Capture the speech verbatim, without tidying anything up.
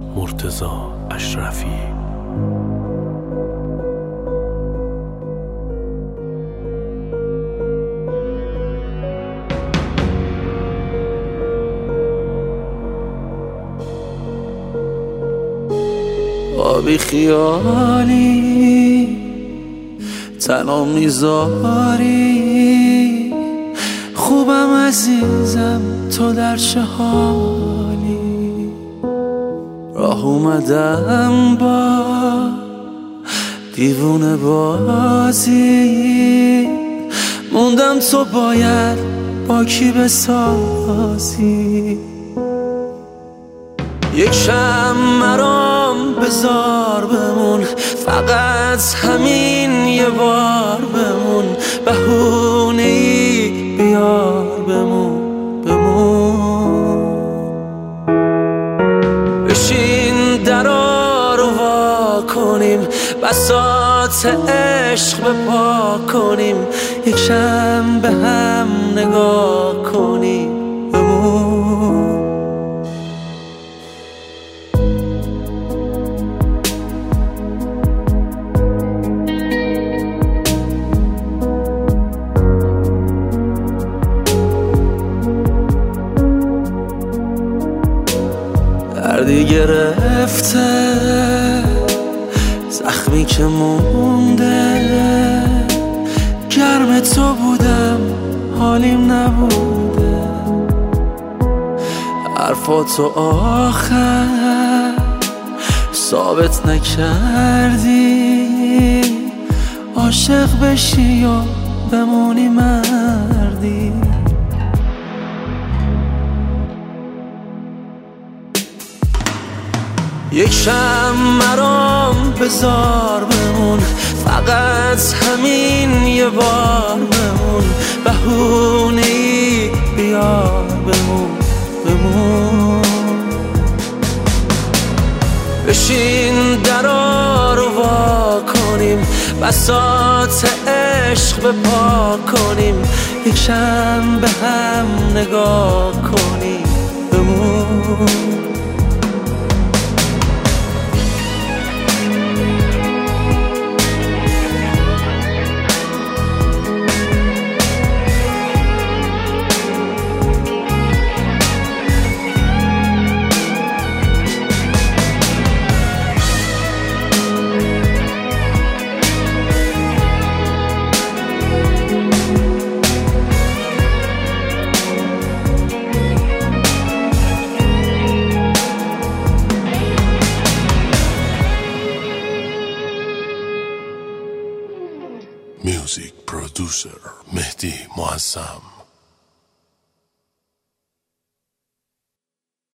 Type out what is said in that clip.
مرتضی اشرفی. آبی خیالی تنها میذاری، خوبم عزیزم تو در چه حالی. راه اومدم با دیوونه بازی، موندم تو باید با کی بسازی. یک شم مرام بذار بمون، فقط همین یه بار بمون. بهونه‌ای بیار بمون بمون. بشین درا رو وا کنیم، بساط عشق بپا کنیم. یک شم به هم نگاه کنیم بمون. دردی گرفته زخمی که مونده، گرم تو بودم حالیم نبوده. حرفاتو آخر ثابت نکردی، عاشق بشی یا بمونی مردی. یک شم مرام بذار بمون، فقط همین یه بار بمون. بهونه‌ای بیار بمون بمون. بشین درا رو وا کنیم، بساط عشق بپا کنیم. یک شم به هم نگاه کنیم بمون. Music producer Mehdi Muazzam.